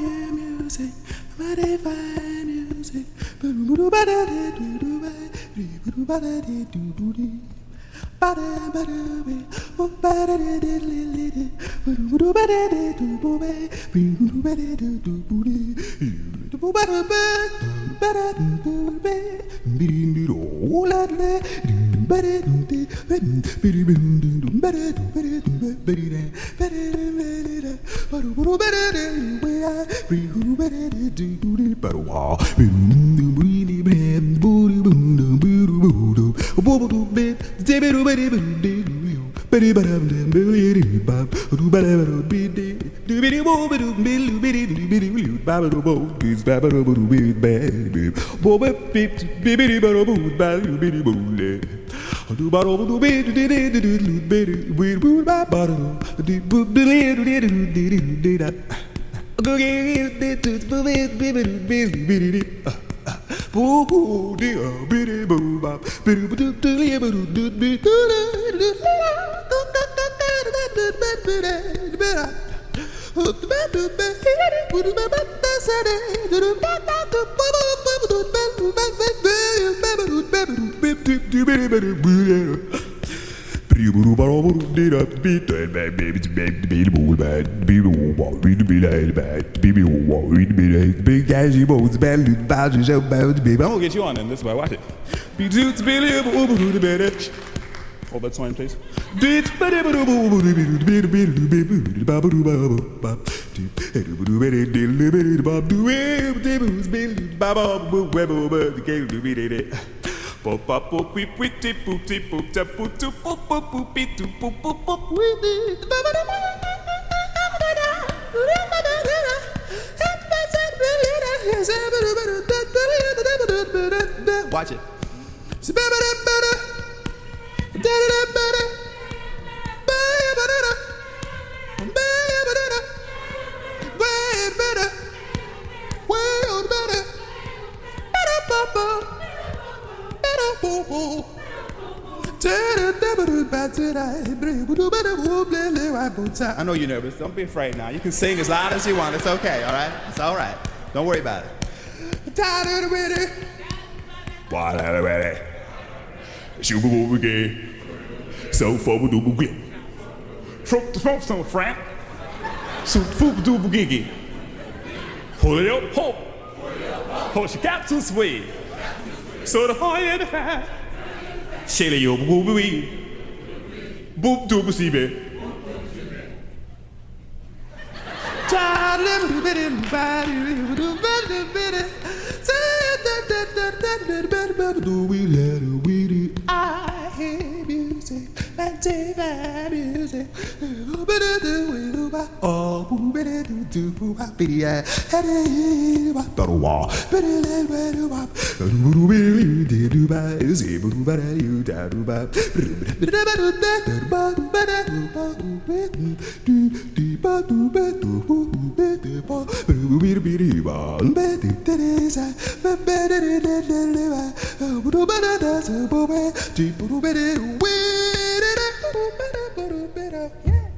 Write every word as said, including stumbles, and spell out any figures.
hear music, when I find music. I'm gonna get you on then, this way, watch it. Hold that sign, please. Watch it. I know you're nervous. Don't be afraid now. You can sing as loud as you want. It's okay, all right? It's all right. Don't worry about it. So forward to begin. From the front, some friend. So food to begin. Hold it up, hope. Hold your cap to sway. So the higher the fat. Shale yo boo boo boop to boo see. I hear music, I take that music. Oh, boo, better do do boo, happy, yeah. Better walk, better let better walk. Yeah.